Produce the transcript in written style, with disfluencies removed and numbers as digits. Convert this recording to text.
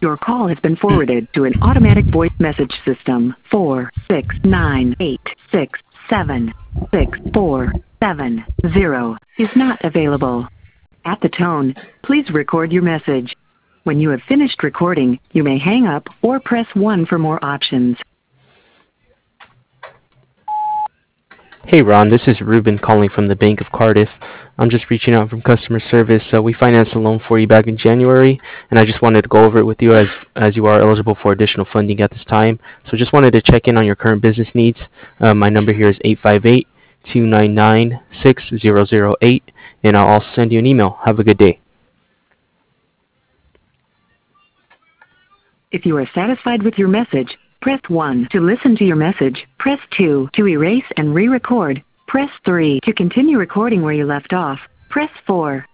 Your call has been forwarded to an automatic voice message system. 46986764770 is not available. At the tone, please record your message. When you have finished recording, you may hang up or press 1 for more options. Hey Ron, this is Ruben calling from the Bank of Cardiff. I'm just reaching out from customer service. We financed a loan for you back in January, and I just wanted to go over it with you as you are eligible for additional funding at this time. So just wanted to check in on your current business needs. My number here is 858-299-6008, and I'll also send you an email. Have a good day. If you are satisfied with your message, press 1 to listen to your message. Press 2 to erase and re-record. Press 3 to continue recording where you left off. Press 4